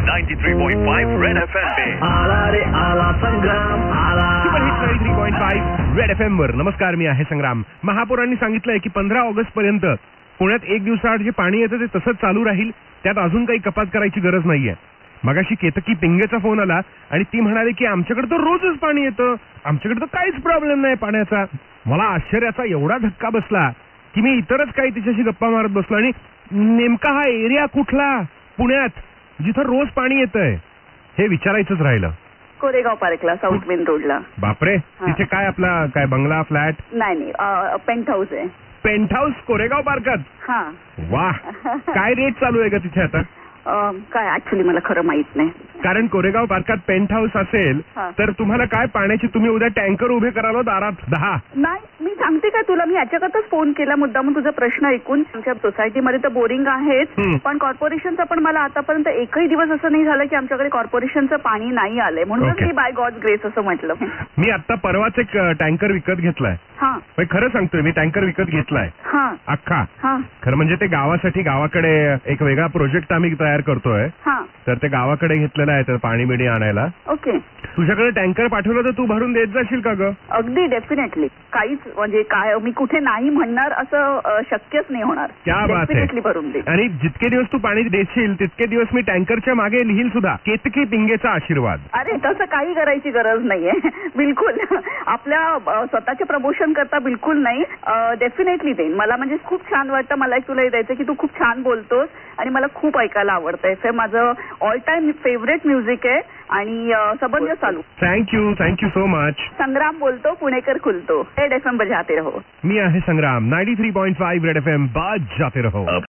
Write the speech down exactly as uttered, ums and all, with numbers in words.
Ninety three point five red FM पे आला रे आला संग्राम आला. Super hit ninety three point five red FM वर. नमस्कार, मी आहे संग्राम. महापौरांनी सांगितलंय की पंधरा ऑगस्ट पर्यंत पुण्यात एक दिवसाआड जे पाणी येतं ते तसंच चालू राहील. त्यात अजून काही कपात करायची गरज नाहीये. मगाशी केतकी पिंगेचा फोन आला आणि ती म्हणाली की आमच्याकडे तर रोजच पाणी येतं, आमच्याकडे तर काहीच प्रॉब्लेम नाही पाण्याचा. मला आश्चर्याचा एवढा धक्का बसला की मी इतरच काही तिच्याशी गप्पा मारत बसलो आणि नेमका हा एरिया कुठला पुण्यात जिथं रोज पाणी येतंय हे विचारायचंच राहिलं. कोरेगाव पार्कला, साऊथ मेन रोडला. बापरे, तिथे काय आपला काय बंगला फ्लॅट? नाही नाही, पेंट हाऊस आहे. पेंट हाऊस कोरेगाव पार्कात? हा. वा, काय रेट चालू आहे का तिथे आता? काय ऍक्च्युली मला खरं माहित नाही. कारण कोरेगाव पार्कात पेंट हाऊस असेल तर तुम्हाला काय पाण्याची तुम्ही उद्या टँकर उभे करालो दारात दहा. नाही, मी सांगते का तुला, मी याच्याकरताच फोन केला मुद्दामून तुझा प्रश्न ऐकून. आमच्या सोसायटीमध्ये तर बोरिंग आहेच, पण कॉर्पोरेशनचं पण मला आतापर्यंत एकही दिवस असं नाही झालं की आमच्याकडे कॉर्पोरेशनचं पाणी नाही आलंय. म्हणून मी बाय गॉड ग्रेस असं म्हटलं. मी आता परवाच एक टँकर विकत घेतलाय. हा, खरं सांगतोय, मी टँकर विकत घेतलाय अख्खा. खरं म्हणजे ते गावासाठी, गावाकडे एक वेगळा प्रोजेक्ट आम्ही तयार करतोय, तर ते गावाकडे घेतलेलं आहे तर पाणी बिणी आणायला. ओके. तुझ्याकडे टँकर पाठवलं तर तू भरून देत जाशील का ग? अगदी डेफिनेटली. काहीच म्हणजे काय मी कुठे नाही म्हणणार असं शक्यच नाही होणार. क्या बात आहे. भरून दे. आणि जितके दिवस तू पाणी देशील तितके दिवस मी टँकरच्या मागे लिहिल सुद्धा केतकी पिंगेचा आशीर्वाद. अरे तसं काही करायची गरज नाहीये. बिलकुल आपल्या स्वतःच्या प्रमोशन करता बिलकुल नाही. डेफिनेटली देईन. मला म्हणजे खूप छान वाटतं. मला एक तुला द्यायचं की तू खूप छान बोलतोस आणि मला खूप ऐकायला आवडतंय. हे माझं ऑल टाइम फेवरेट म्युझिक आहे आणि सबंध चालू. Thank you thank you so much. Sangram बोलतो, पुणेकर खुलतो. रेड एफ एम बजाते रहो. मी आहे Sangram. Ninety three point five red F M बजाते रहो.